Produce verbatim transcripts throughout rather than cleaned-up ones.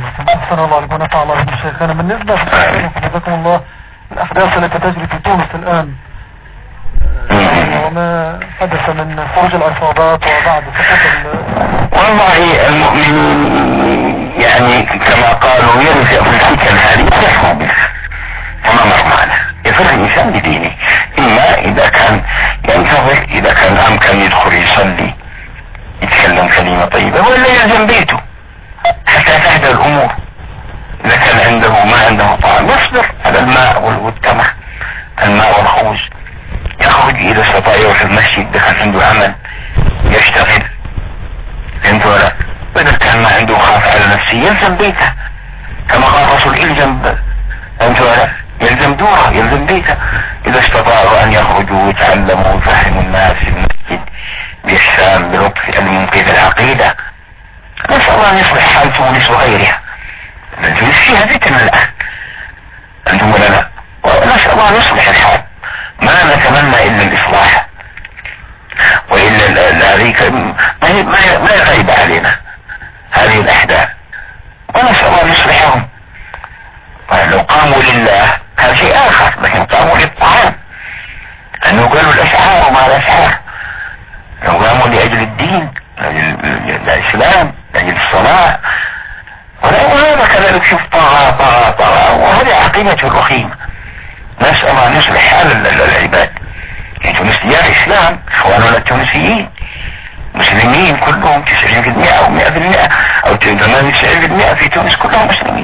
أحسن الله عليكم ونفع الله بكم شيخنا. بالنسبة حفظكم الله الأحداث التي تجري في تونس الآن وما حدث من خروج العصابات وبعد سقوط والله المؤمن يعني كما قالوا يرجع في الفتن هذه يفرح بها وما مرمانه يفرح الإنسان بدينه، إما إذا كان ينتظر، إذا كان أمكن يدخل يصلي يتكلم كلمة طيبة ولا يلزم بيته حتى تهدى الأمور. إذا كان عنده ما عنده طعام يصبر على الماء والتمر، الماء والخبز، يخرج إذا استطاع يروح المسجد، إذا كان عنده عمل يشتغل فهمت ولا؟ وإذا كان ما عنده خاف على نفسه يلزم بيته كما قال الرسول يلزم فهمت ولا؟ يلزم دوره يلزم بيته. إذا استطاعوا أن يخرجوا ويتعلموا ويفهموا الناس في المسجد بإحسان بلطف المنقذ العقيدة. نسأل الله أن يصلح حال تونس وغيرها، تونس فيها فتن الآن أنتم ولا لا؟ ونسأل الله أن يصلح الحال، ما نتمنى إلا الإصلاح وإلا ذلك ما يغيب علينا هذه الأحداث، ونسأل الله أن يصلحهم. لو قاموا لله كان شيء آخر، لكن قاموا للطعام أنه قالوا الأسعار وما الأسعار. لو قاموا لأجل الدين لأجل الإسلام لأجل الصلاة، وهذا كذلك شوف طغى طغى طغى، وهذه عقيدة الرخيمة. نسأل الله أن يصلح حال العباد. يعني تونس ديار إسلام، إخواننا التونسيين مسلمين كلهم تسعين في المئة أو مئة في المئة أو ثمانية وتسعين في المئة في تونس كلهم مسلمين.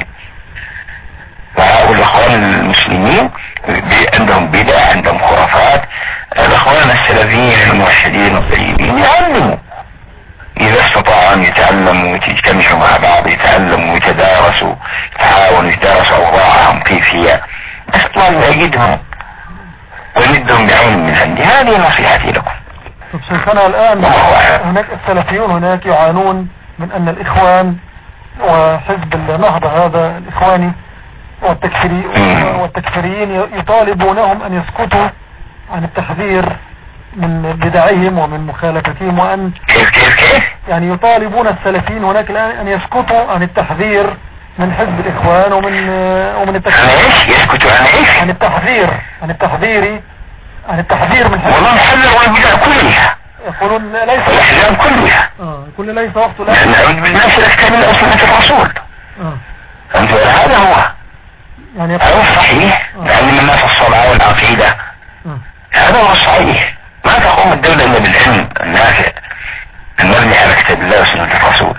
وهؤلاء الإخوان المسلمين عندهم بدع عندهم خرافات. الإخوان السلفيين الموحدين الطيبين يعلموا إذا استطاعوا أن يتعلموا ويتجتمعوا مع بعض، يتعلموا ويتدارسوا، يتعاونوا يتدارسوا أوضاعهم كيف هي. نسأل الله أن يجدهم ويمدهم بعون من عندي. هذه نصيحتي لكم. طب شيخنا الآن هناك السلفيون هناك يعانون من أن الإخوان وحزب النهضة هذا الإخواني والتكفيري والتكفيريين يطالبونهم أن يسكتوا عن التحذير من بدعهم ومن مخالفتهم، وأن يعني يطالبون السلفيين هناك الآن أن يسكتوا عن التحذير من حزب الإخوان ومن ومن التكفير. يسكتوا عن ايش؟ عن التحذير عن التحذير عن التحذير من حزب. والله حذروا البدع كلها. يقولون ليس الأحزاب كلها. اه يقول ليس وقت لا. نعود بالناس الأحكام سنة الرسول. اه أنت هذا هو. يعني هذا الصحيح. تعلم الناس الصلاة والعقيدة. اه هذا هو الصحيح. ما تقوم الدولة إلا بالعلم النافع المبني على كتاب الله وسنة الرسول.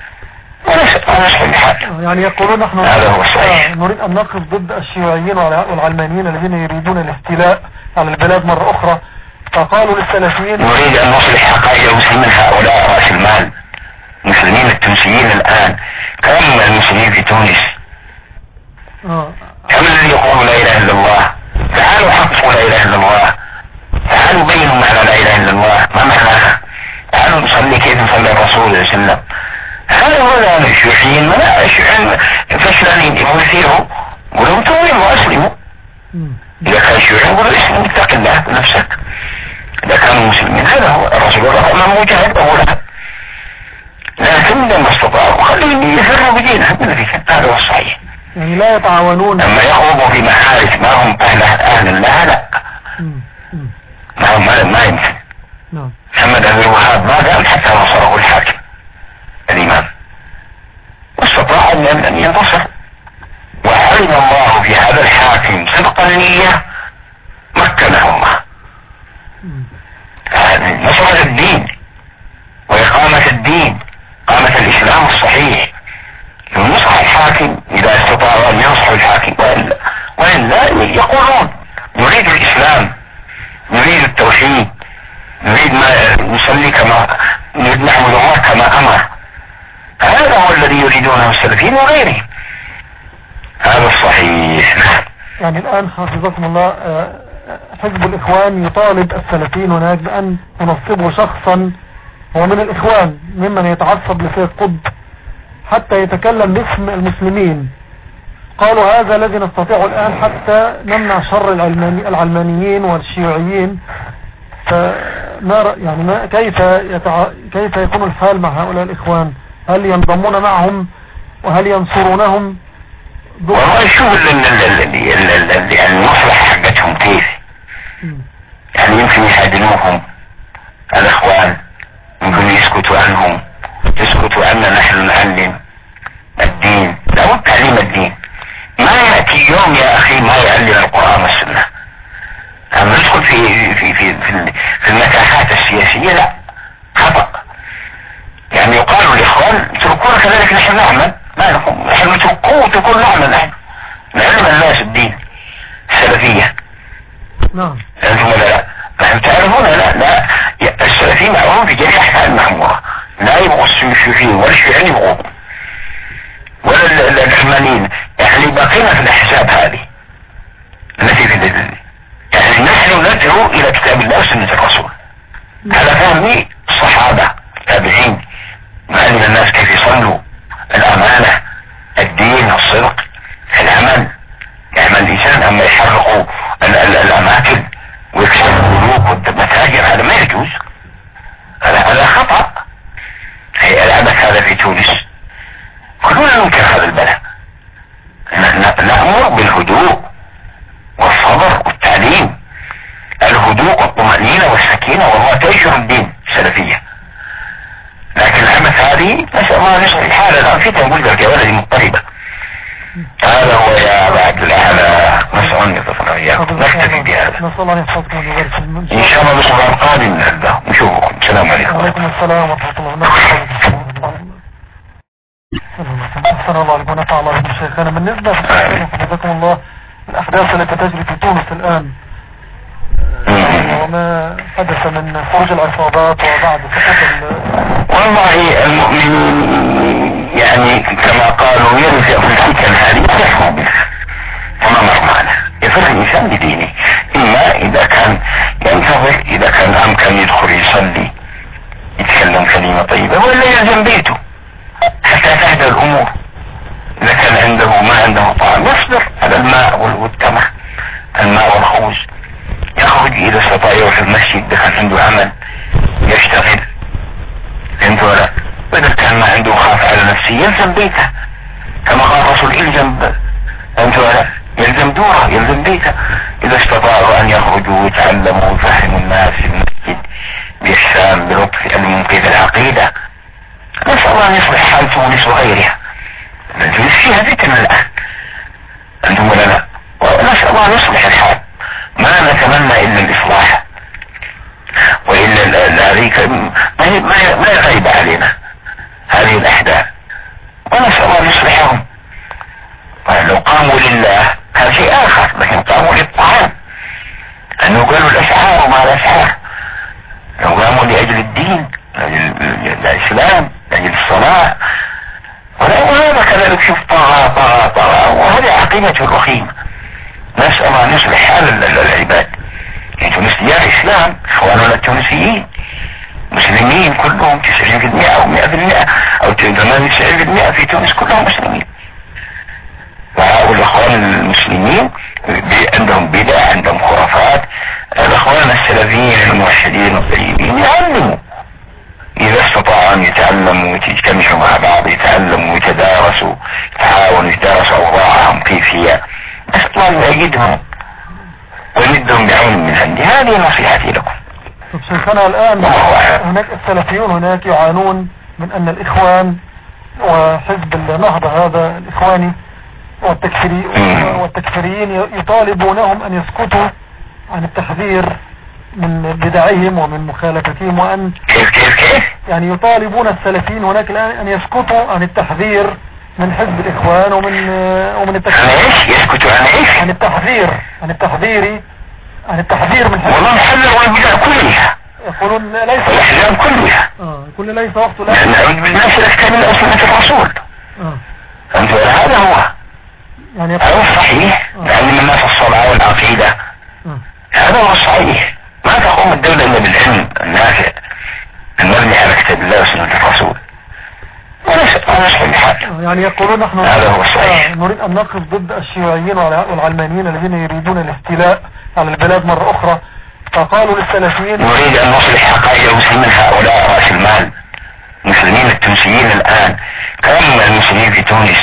يعني يقولون نحن هذا هو الصحيح. نريد أن نقف ضد الشيوعيين والعلمانيين الذين يريدون الاستيلاء على البلاد مرة أخرى، فقالوا للسلفيين نريد أن نصلح حقائق المسلمين هؤلاء رأس المال. المسلمين التونسيين الآن كم المسلمين في تونس؟ آه. كم الذي يقول لا إله إلا الله؟ تعالوا حققوا لا إله إلا الله، تعالوا بينوا معنى لا إله إلا الله ما معناها، تعالوا نصلي كيف نصلي الرسول صلى الله عليه وسلم. هذا هو الآن الشيوعيين ما الشيوعيين فشلانين يبغوا يثيروا ولهم تويموا وأسلموا. إذا كان الشيوعيين يقولوا اسلم اتق الله بنفسك. إذا كانوا مسلمين هذا هو الرسول الله ما مجاهد أولا، لكن لما استطاعوا خليهم يفروا بدينهم من ذلك. هذا هو الصحيح. يعني لا يتعاونون لما يخوضوا في محارس ما هم أهل أهل الله لا ما هم ما يمكن. محمد بن الوهاب ما قال حتى نصره الحاكم الإمام واستطاع أن ينتصر، وعلم الله في هذا الحاكم صدق النية مكنه الله نصرة الدين وإقامة الدين، قامة الإسلام الصحيح. ينصح الحاكم إذا استطاع أن ينصح الحاكم، وإلا وإلا يقولون نريد الإسلام، نريد التوحيد، نريد ما نصلي كما نريد نعبد الله كما أمر. هذا هو الذي يريدونه السلفيين وغيرهم. هذا الصحيح. يعني الآن حفظكم الله حزب الإخوان يطالب السلفيين هناك بأن ينصبوا شخصا هو من الإخوان ممن يتعصب لسيد قطب حتى يتكلم باسم المسلمين. قالوا هذا الذي نستطيع الآن حتى نمنع شر العلماني العلمانيين والشيوعيين. فما يعني ما كيف يتع... كيف يكون الحال مع هؤلاء الإخوان؟ هل ينضمون معهم وهل ينصرونهم؟ والله شوف المصلحة حقتهم كيف، يعني يمكن يحادلوهم الاخوان، يمكن يسكتوا عنهم، يسكتوا عنا نحن نعلم الدين. لابد تعليم الدين، ما يأتي يوم يا اخي ما يعلم القرآن والسنة. أما ندخل في في في في, في المتاحات السياسية، لا، خطأ. يعني يقال للاخوان اتركونا كذلك نحن نعمل، ما لكم نحن نتركوه تقول نعمل، نحن نعلم الناس الدين السلفية. نعم. انتم ولا لا؟ نحن تعرفون لا لا السلفيين معهم في جميع احكام المعمورة، لا يبغوا الشيوعيين ولا الشيوعيين يبغوا ولا العلمانيين، يعني باقينا في الاحزاب هذه التي في الدين. يعني نحن ندعو الى كتاب الله وسنة الرسول على فهم الصحابة التابعين، نعلم الناس كيف يصلوا، الامانة، الدين، الصدق في العمل. يعمل الانسان اما يحرقوا الاماكن ويكسروا البنوك والمتاجر، هذا ما يجوز، هذا خطأ. هي العبث هذا في تونس، كلنا ننكر هذا البلاء. نأمر بالهدوء والصبر والتعليم، الهدوء والطمأنينة والسكينة، والله تنشر الدين السلفية. لكن العبث هذه نسأل الله نصح الحال. الآن فتن قلت يا ولدي مضطربة. هذا هو يا أبا عبد الله، على نسأل أن يتصل وإياكم، نكتفي بهذا إن شاء الله. الأسبوع القادم نشوفكم. السلام عليكم. وعليكم السلام ورحمة الله وبركاته. أحسن الله عليكم ونفع الله بكم شيخنا. بالنسبة حفظكم الله الأحداث التي تجري في تونس الآن وما حدث من خروج العصابات وبعد سقوط، والله المؤمن يعني كما قالوا يرجع في الفتن هذه يفرح بها وما مر معنا. يفرح الإنسان بدينه، إما إذا كان ينتظر، إذا كان أمكن يدخل يصلي يتكلم كلمة طيبة، ولا يلزم بيته حتى تهدى الأمور. إذا كان عنده ما عنده طعام يصبر على الماء والتمر، الماء والخبز، يخرج إذا استطاع يروح المسجد، إذا كان عنده عمل يشتغل، فهمت ولا؟ وإذا كان ما عنده خاف على نفسه يلزم بيته، كما قال الرسول يلزم، فهمت ولا؟ يلزم دوره، يلزم بيته. إذا استطاعوا أن يخرجوا ويتعلموا ويفهموا الناس في المسجد بإحسان بلطف المنقذ العقيدة. نسأل الله أن يصلح حال تونس وغيرها. تونس فيها فتن الآن، أنتم ولا لا؟ ونسأل الله أن يصلح الحال، ما نتمنى إلا الإصلاح، وإلا هذه ما يغيب علينا هذه الأحداث، ونسأل الله أن يصلحهم. لو قاموا لله كان شيء آخر، لكن قاموا للطعام، أنه قالوا الأسعار وما الأسعار. لو قاموا لأجل الدين، لأجل الإسلام، لأجل الصلاة، وهذا كذلك شوف طغى طغى طغى، وهذه عقيدته الرخيمة. نسأل الله أن يصلح حال العباد. يعني تونس ديار إسلام، إخواننا التونسيين مسلمين كلهم تسعين في المئة أو مئة في المئة أو ثمانية وتسعين في المئة في تونس كلهم مسلمين. وهؤلاء الإخوان المسلمين عندهم بدع، عندهم خرافات. الإخوان السلفيين الموحدين الطيبين يعلموا، إذا استطاعوا أن يتعلموا ويتجتمعوا مع بعض، يتعلموا ويتدارسوا، يتعاونوا يتدارسوا أوضاعهم كيف هي. نسأل الله أن يجدهم ويمدهم بعون من عندي. هذه نصيحتي لكم. طب شيخنا الآن هناك السلفيون هناك يعانون من أن الإخوان وحزب النهضة هذا الإخواني والتكفيري والتكفيريين يطالبونهم أن يسكتوا عن التحذير من بدعهم ومن مخالفتهم، وأن كيف كيف كيف يعني يطالبون السلفيين هناك الآن أن يسكتوا عن التحذير من حزب الإخوان ومن ومن التكفير. عن ايش يسكتوا؟ عن ايش؟ عن التحذير عن التحذير عن التحذير من حزب. والله حذروا البدع كلها، يقولون ليس الأحزاب كلها. اه يقول ليس وقت لا نعوذ بالله كتاب الله وسنة الرسول. اه أنت هذا هو يعني هذا الصحيح. تعلم الناس الصلاة والعقيدة، اه هذا هو الصحيح. ما تقوم الدولة إلا بالعلم النافع المبني على كتاب الله وسنة الرسول، ونصح الحال. يعني يقولون نحن هذا هو الصحيح. نريد أن نقف ضد الشيوعيين والعلمانيين الذين يريدون الاستيلاء على البلاد مرة أخرى، فقالوا للسلفيين نريد أن نصلح حقائق المسلمين هؤلاء رأس المال المسلمين التونسيين الآن كم المسلمين في تونس؟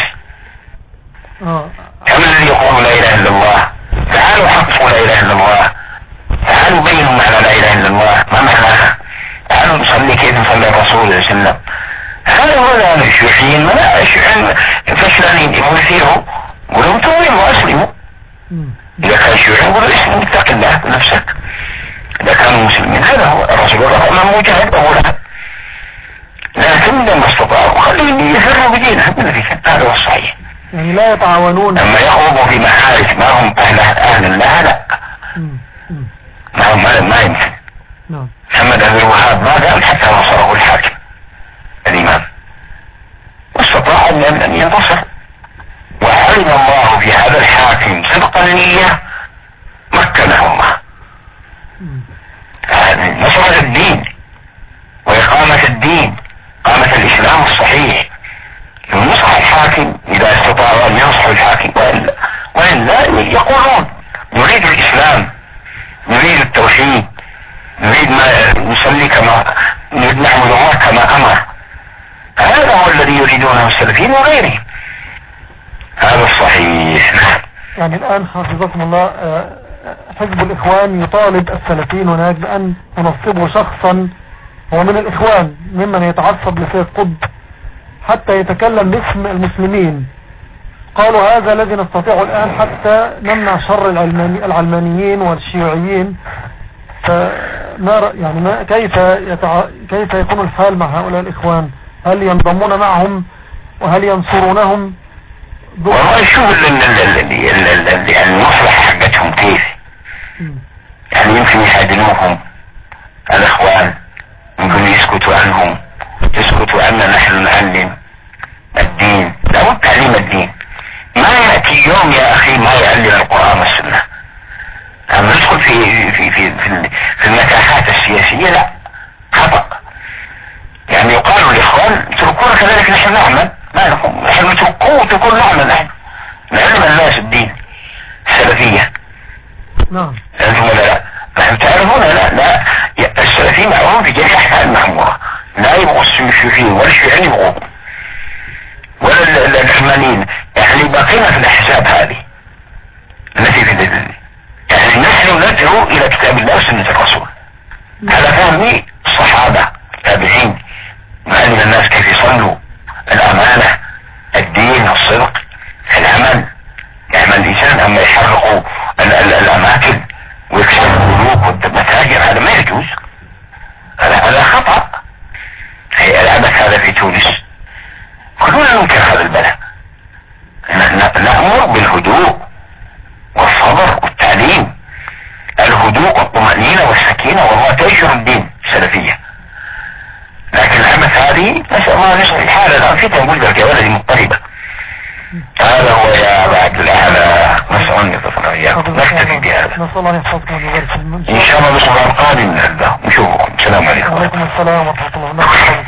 كم الذي يقول لا إله إلا الله؟ تعالوا حققوا لا إله إلا الله، تعالوا بينوا معنى لا إله إلا الله، ما معناها؟ تعالوا نصلي كيف نصلي الرسول صلى الله عليه وسلم. هذا هو الآن الشيوعيين، ما لا الشيوعيين فشلانين يبغوا يثيروا، قولوا توبوا وأسلموا. إذا كان الشيوعيين يقولوا اسلم اتق الله بنفسك. إذا كانوا مسلمين هذا هو الرسول الله ما مجاهد أولا، لكن لما استطاعوا خليهم يفروا بدينهم من ذلك، هذا هو الصحيح. يعني لا يتعاونون لما يخوضوا في معارك ما هم أهل أهل الله، لا ما هم ما, ما يمكن. محمد بن الوهاب ما قال حتى نصره الحاكم الإمام، واستطاع أن ينتصر، وعلم الله في هذا الحاكم صدق النية مكنه الله نصرة الدين وإقامة الدين، قامة الإسلام الصحيح. ينصح الحاكم إذا استطاع أن ينصح الحاكم، وإلا, وإلا يقولون نريد الإسلام، نريد التوحيد، نريد ما نصلي كما نريد نعبد الله كما أمر. هذا هو الذي يريدونه السلفيين وغيرهم، هذا الصحيح. يعني الآن حفظكم الله حزب الإخوان يطالب السلفيين هناك بأن ينصبوا شخصا هو من الإخوان ممن يتعصب لسيد قطب حتى يتكلم باسم المسلمين. قالوا هذا الذي نستطيع الآن حتى نمنع شر العلماني العلمانيين والشيوعيين. فما يعني ما كيف يتع... كيف يكون الحال مع هؤلاء الإخوان؟ هل ينضمون معهم وهل ينصرونهم؟ والله شوف المصلحة حقتهم كيف، يعني يمكن يحادنوهم الإخوان، يمكن يسكتوا عنهم، يسكتوا عنا نحن نعلم الدين. لا تعليم الدين ما يأتي يوم يا أخي ما يعلم القرآن والسنة. أما ندخل في في في في, في المتاحات السياسية لا، خطأ. يعني يقال للإخوان تركونا كذلك نحن نعمل، ما نقوم نحن نتركوه تقول نعمل، نحن نعلم الناس الدين السلفية. نعم. أنتم لا نحن تعرفون لا لا السلفيين معهم في جميع أحكام المحمورة، لا يبغوا الشيوعيين ولا الشيوعيين يبغوا ولا العلمانيين. يعني باقينا في الأحزاب هذه التي في الدين، يعني نحن ندعو إلى كتاب الله وسنة الرسول على فهم الصحابة التابعين، نعلم الناس كيف يصلوا، الأمانة، الدين، الصدق، العمل. يعمل الإنسان أما يحرقوا الأماكن ويكسروا البنوك والمتاجر، هذا ما يجوز، هذا خطأ. هي العبث هذا في تونس، كلنا ننكر هذا البلاء. نأمر بالهدوء والصبر والتعليم، الهدوء والطمأنينة والسكينة، والله تأجر الدين السلفية. لكن العبث هذه نسأل الله نصح الحال. الآن فتن قلت يا ولدي مضطربة. هذا هو يا أبا عبد الأعلى، نسأل أن يتصل إياكم، نكتفي بهذا إن شاء الله. بسرعة القادم نشوفكم. السلام عليكم. وعليكم السلام ورحمة الله وبركاته.